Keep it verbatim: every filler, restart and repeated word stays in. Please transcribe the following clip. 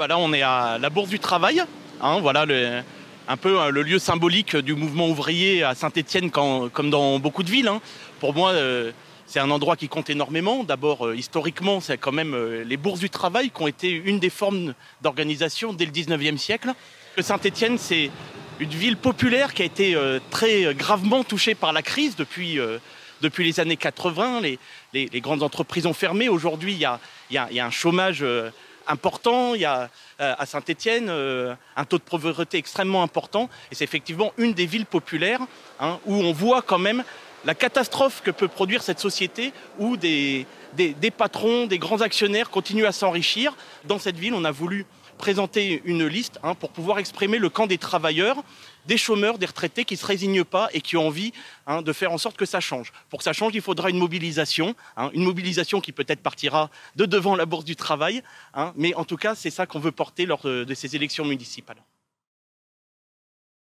Bah là, on est à la Bourse du Travail, hein, voilà le, un peu hein, le lieu symbolique du mouvement ouvrier à Saint-Étienne, quand, comme dans beaucoup de villes. Hein. Pour moi, euh, c'est un endroit qui compte énormément. D'abord, euh, historiquement, c'est quand même euh, les Bourses du Travail qui ont été une des formes d'organisation dès le dix-neuvième siècle. Saint-Étienne, c'est une ville populaire qui a été euh, très gravement touchée par la crise depuis, euh, depuis les années quatre-vingts. Les, les, les grandes entreprises ont fermé. Aujourd'hui, il y a, y a, y a un chômage euh, important. Il y a euh, à Saint-Étienne euh, un taux de pauvreté extrêmement important. Et c'est effectivement une des villes populaires hein, où on voit quand même la catastrophe que peut produire cette société où des, des, des patrons, des grands actionnaires continuent à s'enrichir. Dans cette ville, on a voulu présenter une liste hein, pour pouvoir exprimer le camp des travailleurs, des chômeurs, des retraités qui ne se résignent pas et qui ont envie hein, de faire en sorte que ça change. Pour que ça change, il faudra une mobilisation, hein, une mobilisation qui peut-être partira de devant la Bourse du Travail, hein, mais en tout cas, c'est ça qu'on veut porter lors de ces élections municipales.